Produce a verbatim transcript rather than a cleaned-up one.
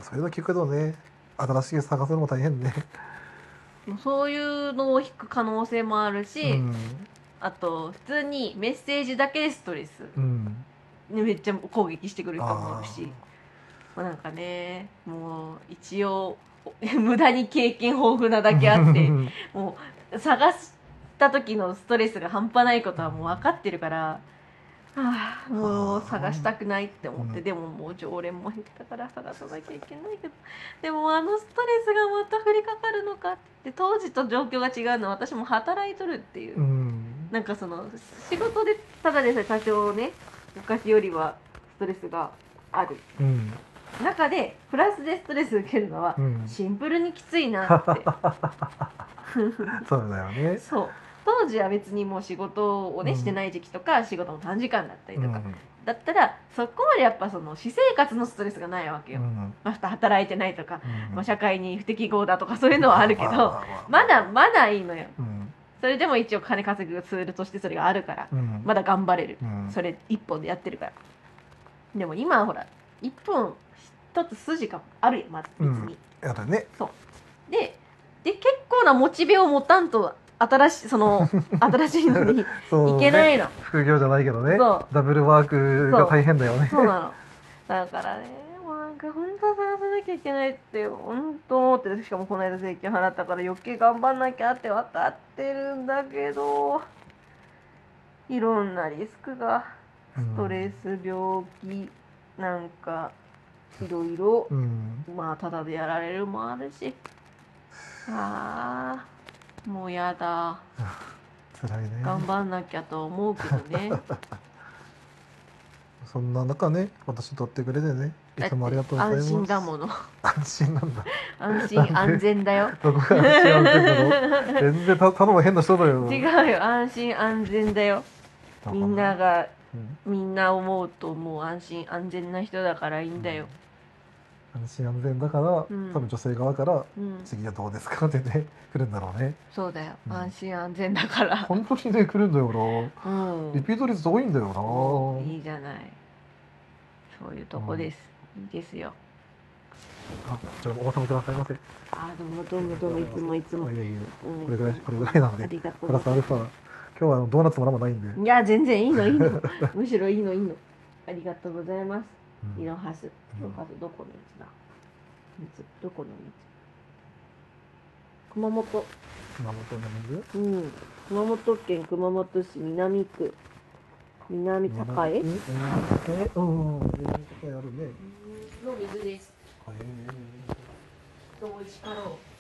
それだけ聞くとね、新しい探すのも大変ね。 そういうのを引く可能性もあるし、 うん、 あと普通にメッセージだけでストレス、 うん、 めっちゃ攻撃してくる人もおるあし、まあ、なんかね、もう一応無駄に経験豊富なだけあってもう探した時のストレスが半端ないことはもう分かってるから、はあ、もう探したくないって思って、 うん、 でももう常連も減ったから探さなきゃいけないけど、でもあのストレスがまた降りかかるのかって、当時と状況が違うのは私も働いとるっていう、 うん、 なんかその仕事でただでさえ多少ね昔よりはストレスがあるうん、 中でプラスでストレス受けるのはうんシンプルにきついなってそうだよね。 そう、当時は別にもう仕事をね、 うんしてない時期とか仕事も短時間だったりとか、 うんだったらそこまでやっぱその私生活のストレスがないわけよ、 うんまあ、働いてないとか、 うんまあ、社会に不適合だとかそういうのはあるけど、 まあまあまあまだまだいいのよ。 うんそれでも一応金稼ぐツールとしてそれがあるから、 うんまだ頑張れる、 うんそれ一本でやってるから。でも今はほら一本一つ筋があるよ、まず別に、 うんやだね。 そうでで結構なモチベを持たんと新しいその新しいのにそういけないの、 ね、副業じゃないけどね、 そうダブルワークが大変だよね。 そうなの。だからね、もうなんか本当は探さなきゃいけないって本当思ってる。しかもこの間税金払ったから余計頑張んなきゃって分かってるんだけど、いろんなリスクが、ストレス、病気なんかいろいろ、 うんまあただでやられるもあるし、ああもうやだ、 辛いね。 頑張んなきゃと思うけどね。 そんな中ね、私撮ってくれてね、いつもありがとうございます。 安心だもの。 安心なんだ。 安心安全だよ。 どこが安心安全なの？全然たただの変な人だよ。 違うよ、安心安全だよ。みんなが、 うん、 みんな思うともう安心安全な人だからいいんだよ。 うん、安心安全だから、 うん、 多分女性側から、 うん、 次はどうですかってね来るんだろうね。 そうだよ、 うん、 安心安全だから。 本当にね来るんだよな。 うん、 リピート率多いんだよな。 いいじゃない。そういうとこです。うん、いいですよ。 あ、じゃあお待たせくださいませ。 あ、どうもどうもどうも、いつもいつも。 いやいや、 うん、 これぐらいこれぐらいなので。 ありがとうプラスアルファ。今日はドーナツも何もないんで。 いや全然いいのいいの。むしろいいのいいの。ありがとうございます。 うん、 イロハス、イロハスどこのやつだ。どこのやつ。熊本。 熊本の水？ うん。熊本県熊本市南区。南栄。 え、うん、南栄あるね。 の水です。 へえ。 どういちかろう。